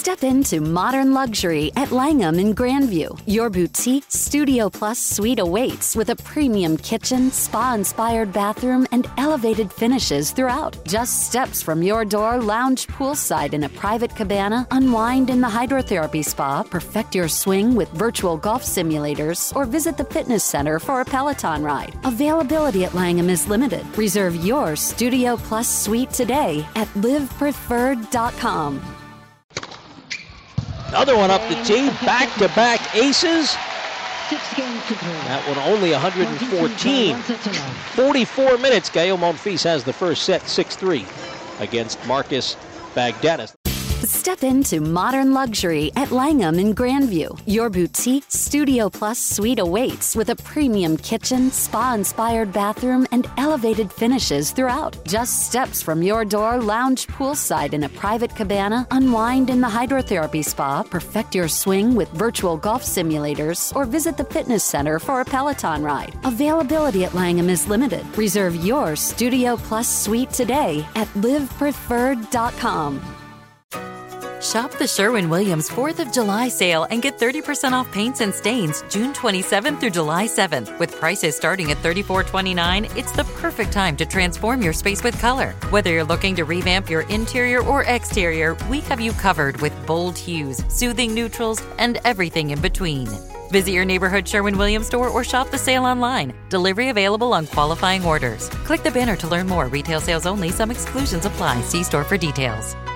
Step into modern luxury at Langham in Grandview. Your boutique Studio Plus suite awaits with a premium kitchen, spa-inspired bathroom, and elevated finishes throughout. Just steps from your door, lounge poolside in a private cabana, unwind in the hydrotherapy spa, perfect your swing with virtual golf simulators, or visit the fitness center for a Peloton ride. Availability at Langham is limited. Reserve your Studio Plus suite today at livepreferred.com. Another one up the tee, back-to-back aces. That one only 114. 44 minutes. Gael Monfils has the first set, 6-3 against Marcus Baghdanis. Step into modern luxury at Langham in Grandview. Your boutique Studio Plus suite awaits with a premium kitchen, spa-inspired bathroom, and elevated finishes throughout. Just steps from your door, lounge poolside in a private cabana, unwind in the hydrotherapy spa, perfect your swing with virtual golf simulators, or visit the fitness center for a Peloton ride. Availability at Langham is limited. Reserve your Studio Plus suite today at livepreferred.com. Shop the Sherwin-Williams 4th of July sale and get 30% off paints and stains June 27th through July 7th. With prices starting at $34.29, it's the perfect time to transform your space with color. Whether you're looking to revamp your interior or exterior, we have you covered with bold hues, soothing neutrals, and everything in between. Visit your neighborhood Sherwin-Williams store or shop the sale online. Delivery available on qualifying orders. Click the banner to learn more. Retail sales only. Some exclusions apply. See store for details.